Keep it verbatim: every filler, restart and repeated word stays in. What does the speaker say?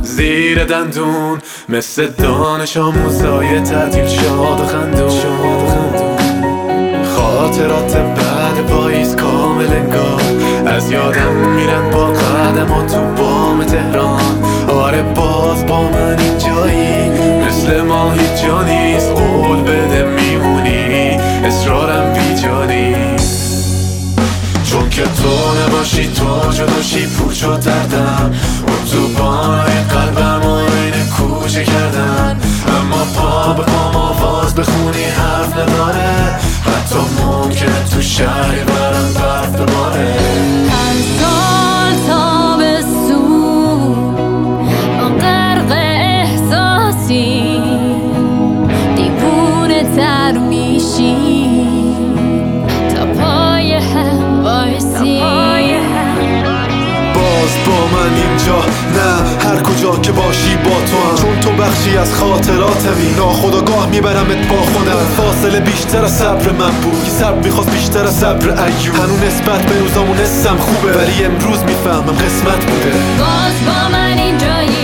زیر دندون، مثل دانش آموزای تعطیل شاد و خندون. خاطرات بعد پاییز کامل انگار از یادم میرن با قدمات تو بام تهران. آره باز با من اینجایی، مثل ما هیچ جا نیست. قول بده میمونی، اصرارم بیجا نیست. چون که تو نباشی، تو جداشی، پوچ و دردم اتوبانای قلبم و این کوچه کردن. اما پا به پام آواز بخونی حرف نداره، حتی ممکنه تو شهری برم برف بباره. هر سال تابستون با غرق احساسی دیوونه تر میشی تا پای هم بایستی. باز با من اینجا، نه هر کجا که باشی با تو هم. چون تو بخشی از خاطراتمی، ناخودآگاه میبرمت با خودم. فاصله بیشتر از صبر من بود، که صبر میخواست بیشتر از صبر ایوب. هنوز نسبت به روزامون حسم خوبه، ولی امروز میفهمم قسمت بوده. باز با من اینجایی،